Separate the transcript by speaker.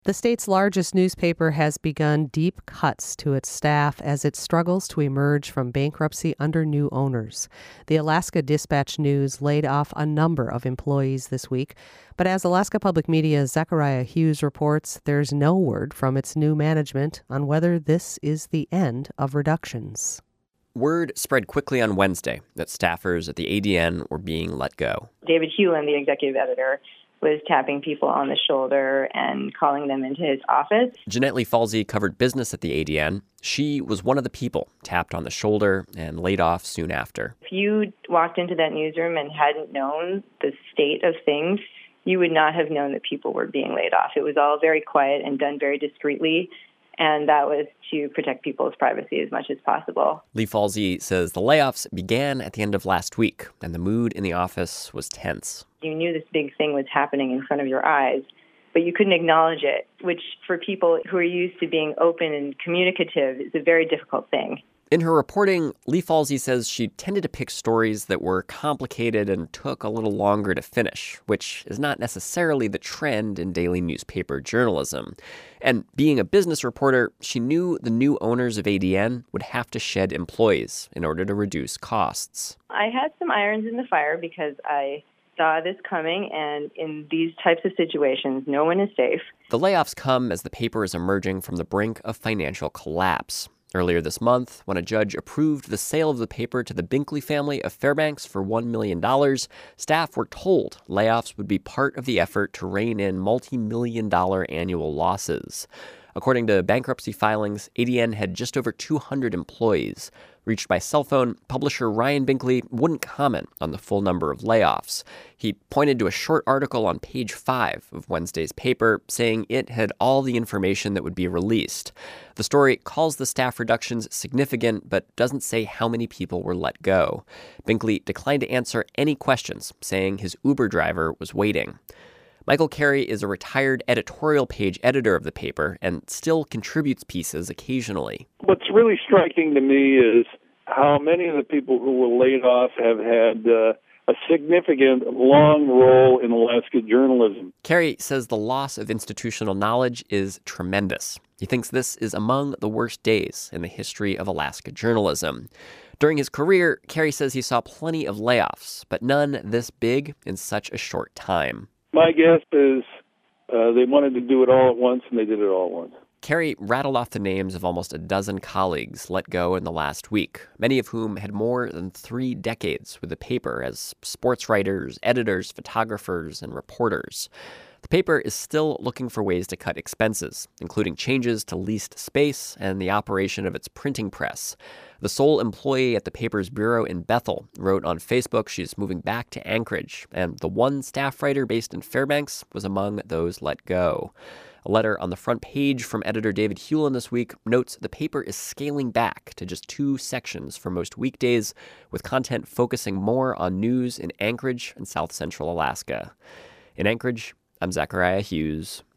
Speaker 1: The state's largest newspaper has begun deep cuts to its staff as it struggles to emerge from bankruptcy under new owners. The Alaska Dispatch-News laid off a number of employees this week, but as Alaska Public Media's Zachariah Hughes reports, there's no word from its new management on whether this is the end of reductions.
Speaker 2: Word spread quickly on Wednesday that staffers at the ADN were being let go.
Speaker 3: David Hewlin, the executive editor, was tapping people on the shoulder and calling them into his office.
Speaker 2: Jeanette Lee Falsey covered business at the ADN. She was one of the people tapped on the shoulder and laid off soon after.
Speaker 3: If you walked into that newsroom and hadn't known the state of things, you would not have known that people were being laid off. It was all very quiet and done very discreetly, and that was to protect people's privacy as much as possible.
Speaker 2: Lee Falsey says the layoffs began at the end of last week, and the mood in the office was tense.
Speaker 3: You knew this big thing was happening in front of your eyes, but you couldn't acknowledge it, which for people who are used to being open and communicative is a very difficult thing.
Speaker 2: In her reporting, Lee Falsey says she tended to pick stories that were complicated and took a little longer to finish, which is not necessarily the trend in daily newspaper journalism. And being a business reporter, she knew the new owners of ADN would have to shed employees in order to reduce costs.
Speaker 3: I had some irons in the fire because I saw this coming, and in these types of situations, no one is safe.
Speaker 2: The layoffs come as the paper is emerging from the brink of financial collapse. Earlier this month, when a judge approved the sale of the paper to the Binkley family of Fairbanks for $1 million, staff were told layoffs would be part of the effort to rein in multi-million-dollar annual losses. According to bankruptcy filings, ADN had just over 200 employees. Reached by cell phone, publisher Ryan Binkley wouldn't comment on the full number of layoffs. He pointed to a short article on page 5 of Wednesday's paper, saying it had all the information that would be released. The story calls the staff reductions significant, but doesn't say how many people were let go. Binkley declined to answer any questions, saying his Uber driver was waiting. Michael Carey is a retired editorial page editor of the paper and still contributes pieces occasionally.
Speaker 4: What's really striking to me is how many of the people who were laid off have had a significant, long role in Alaska journalism.
Speaker 2: Carey says the loss of institutional knowledge is tremendous. He thinks this is among the worst days in the history of Alaska journalism. During his career, Carey says he saw plenty of layoffs, but none this big in such a short time.
Speaker 4: My guess is they wanted to do it all at once, and they did it all at once.
Speaker 2: Carey rattled off the names of almost a dozen colleagues let go in the last week, many of whom had more than 3 decades with the paper as sports writers, editors, photographers, and reporters. The paper is still looking for ways to cut expenses, including changes to leased space and the operation of its printing press. The sole employee at the paper's bureau in Bethel wrote on Facebook she's moving back to Anchorage, and the one staff writer based in Fairbanks was among those let go. A letter on the front page from editor David Hewlin this week notes the paper is scaling back to just 2 sections for most weekdays, with content focusing more on news in Anchorage and South Central Alaska. In Anchorage, I'm Zachariah Hughes.